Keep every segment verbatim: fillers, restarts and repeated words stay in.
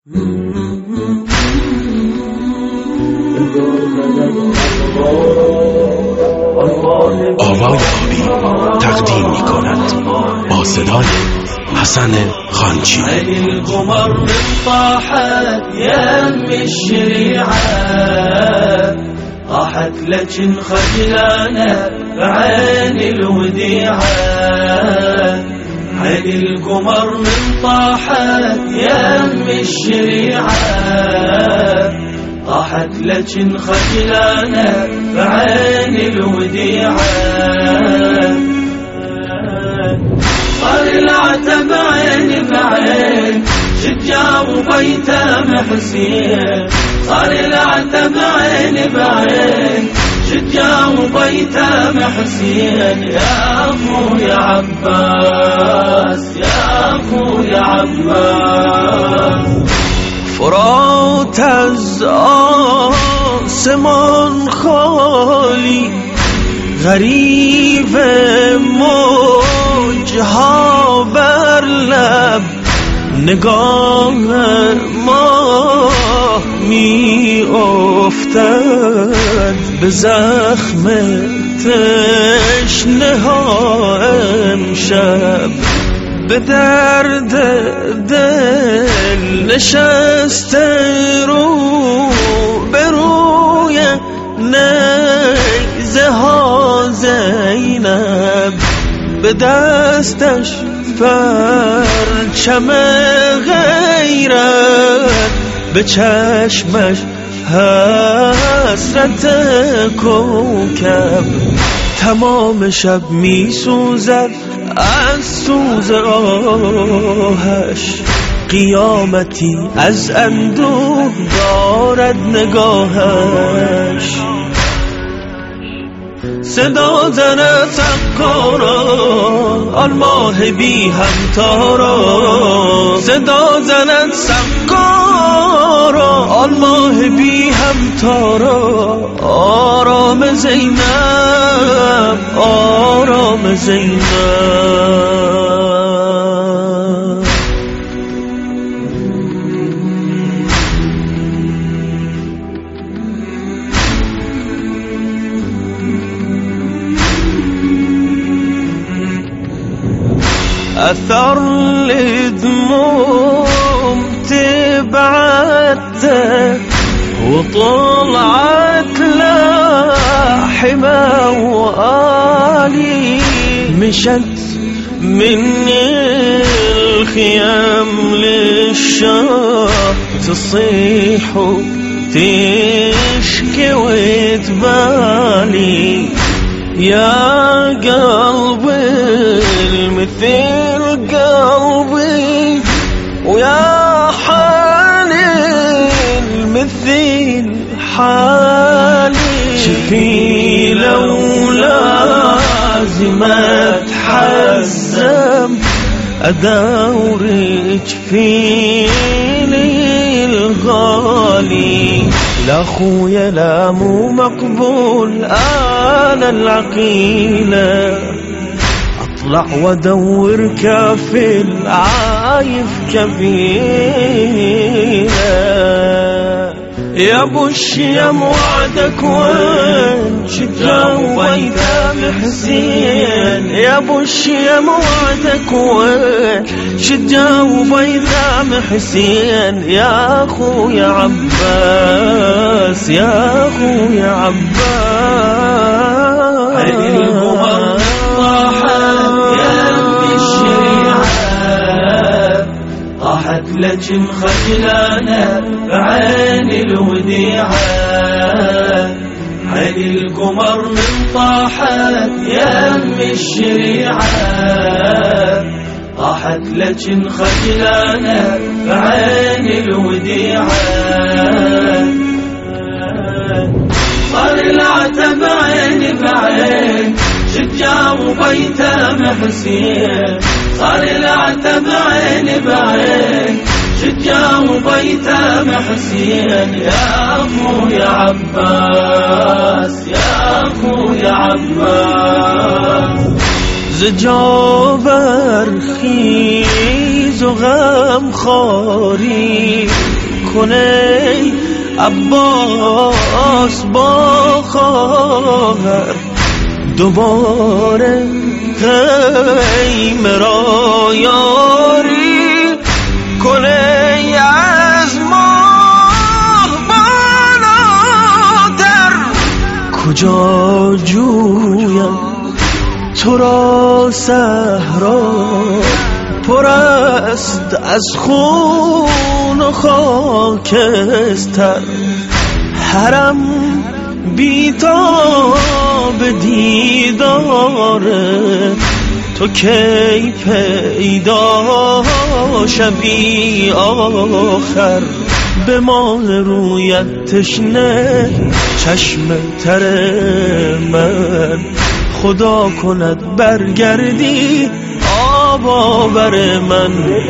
آوای آبی تقدیم می کند با صدای حسن خانچی. عين القمر من طاحت يم الشريعة طاحت لكن خجلانة بعين الوديعة. عين القمر من طاحت يم الشريعة طاحت لكن خجلانة بعين الوديعة. صار العتب عين بعين شجاع وبيتام حسين. صار العتب عين بعين شجاع وبيتام حسين. يا أخو يا عباس يا أخو يا عباس. فرات از آسمان خالی غریب موجها بر لب نگاه ما می افتد به زخم تشنه ها امشب. به درد دل نشسته رو به روی نیزه ها زینب. به دستش پرچم غیرت به چشمش حسرت کوکب. تمام شب می سوزد از سوز آهش قیامتی از اندوه دارد نگاهش. صدا زند سقارا آن ماه بی همتارا. صدا زند سقارا آن ماه بی همتارا. آرام زینب آرام زینب. أثر الدموم تبعته وطلعت لاحمة وآلي. مشت من الخيام للشام تصيح وتشكي وتبالي. يا قلبي المثل قلبي ويا حالي المثل حالي. شفي لو لازم اتحزم ادورك فيني الغالي. لا خويا لا مو مقبول انا العقيلة. اطلع وادور كافل عايف كفيلة. يا ابو الشيم وعدك وين شجاع وبيتام حسين. يا ابو الشيم وعدك وين شجاع وبيتام حسين. يا اخو يا عباس يا اخو يا عباس. عين القمر طاحت يم الشريعة طاحت لكن خجلانة بعين الوديعة. عين القمر من طاحت يم الشريعة طاحت لكن خجلانة بعين الوديعة. صار العتب عين بعين شجاع وبيتام حسين. صار العتب عين بعين شجاع وبيتام حسين. يا أخو يا عباس يا أخو يا عباس. زجاور خیز و غم خاری خونه عباس با خواهر دوباره خیمه را یاری کنه از ماه بالاتر. کجا جویم تو را صحرا پر است از خون و خاکستر، حرم بیتاب دیداره تو کی پیدا شبی آخر. به مال رویت تشنه چشم تر من، خدا کند برگردی آب آور من.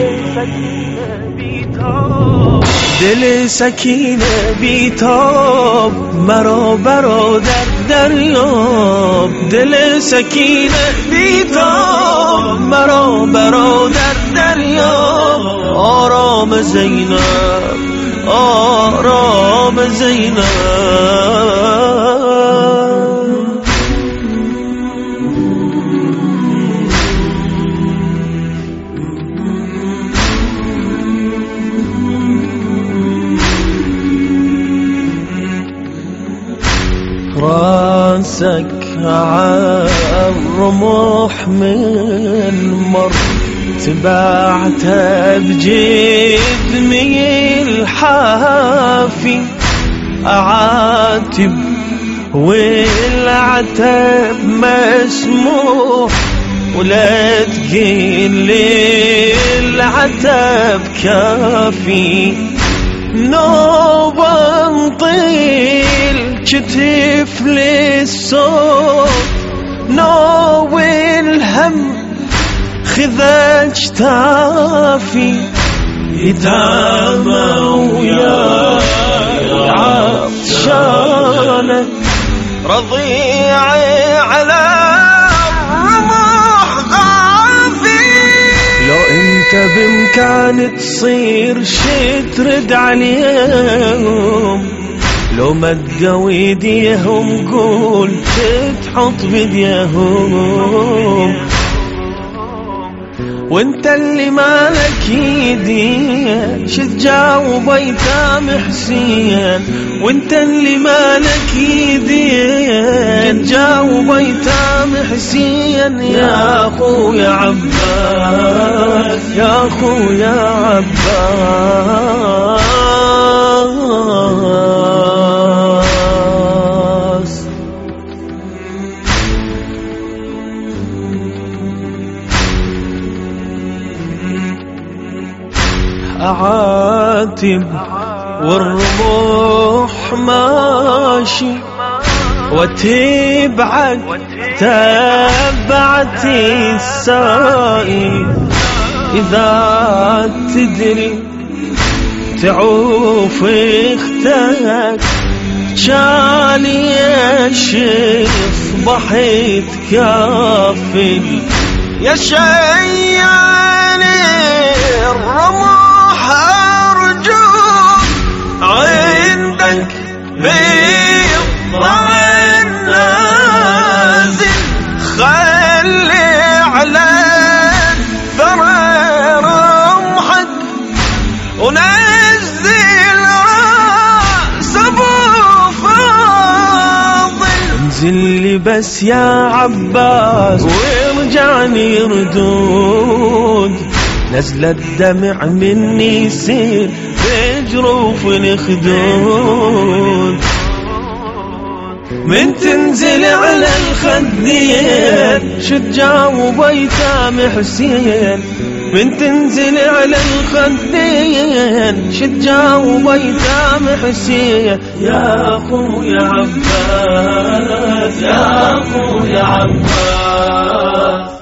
دل سکینه بیتاب مرا برادر دریاب، دل سکینه بیتاب مرا برادر دریاب. آرام زینب آرام زینب. راسك عالرمح من مر، تبعتها بجدمي الحافي. أعاتب والعتب مسموح، ولا تقل لي العتب كافي. نوبة نطيل كتف للصوت، ناوي الهم خذ اجتافي. يتامى ويا عطشانة رضيعي على الرمح غافي. لو انت بامكان تصير شي ترد عليهم، لو ما تقوي ايديهم قول تتحط بيديهم. وانت اللي مالك ايدين شتجاوب ايتام حسين، وانت اللي مالك ايدين جاوب ايتام حسين. يا اخويا عباس يا اخويا عباس. أعاتب والرموح ماشي، وتبعك تبعت السائل. إذا تدري تعوف اختك جالي اصبحت كافل. يا شياني الرموح أرجوك عندك بيضع النازل، خلي على الثرى رمحك ونزل راس أبو فاضل. انزل لي بس يا عباس وارجعني ردود، نزل الدمع مني يسير بجروف الخدود. من تنزل على الخدين شتجاوب ايتام حسين، من تنزل على الخدين شتجاوب ايتام حسين. يا اخويا عباس يا اخويا عباس.